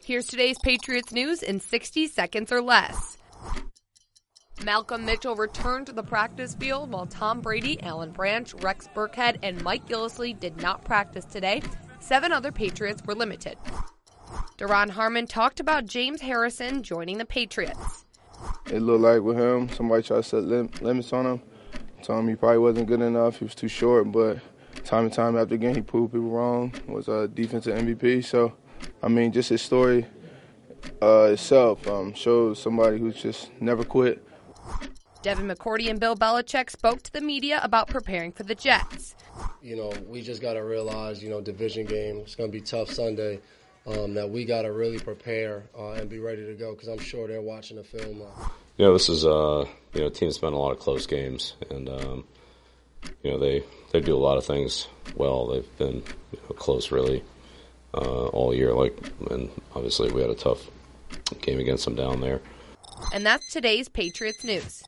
Here's today's Patriots news in 60 seconds or less. Malcolm Mitchell returned to the practice field while Tom Brady, Alan Branch, Rex Burkhead, and Mike Gillislee did not practice today. 7 other Patriots were limited. Duron Harmon talked about James Harrison joining the Patriots. It looked like with him, somebody tried to set limits on him. Told him he probably wasn't good enough. He was too short, but time and time after game, he proved people wrong. Was a defensive MVP. So, just his story itself shows somebody who's just never quit. Devin McCourty and Bill Belichick spoke to the media about preparing for the Jets. We just got to realize, division game, it's going to be tough Sunday, that we got to really prepare and be ready to go because I'm sure they're watching the film. This is a team that's been in a lot of close games, and they do a lot of things well. They've been close really all year. And obviously we had a tough game against them down there. And that's today's Patriots news.